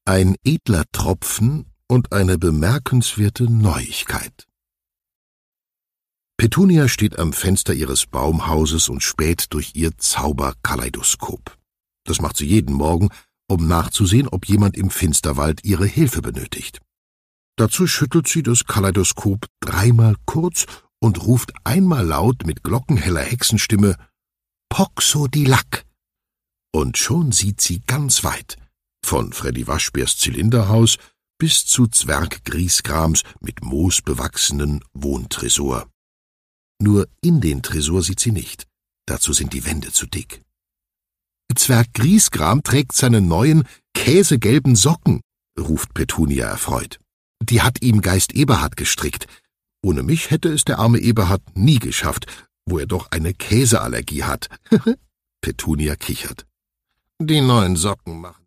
Ein edler Tropfen und eine bemerkenswerte Neuigkeit. Petunia steht am Fenster ihres Baumhauses und späht durch ihr Zauberkaleidoskop. Das macht sie jeden Morgen, um nachzusehen, ob jemand im Finsterwald ihre Hilfe benötigt. Dazu schüttelt sie das Kaleidoskop dreimal kurz und ruft einmal laut mit glockenheller Hexenstimme »Poxodilack«. Und schon sieht sie ganz weit, von Freddy Waschbärs Zylinderhaus bis zu Zwerg Griesgrams mit Moos bewachsenen Wohntresor. Nur in den Tresor sieht sie nicht, dazu sind die Wände zu dick. »Zwerg Griesgram trägt seine neuen, käsegelben Socken«, ruft Petunia erfreut. »Die hat ihm Geist Eberhard gestrickt. Ohne mich hätte es der arme Eberhard nie geschafft, wo er doch eine Käseallergie hat.« Petunia kichert. »Die neuen Socken machen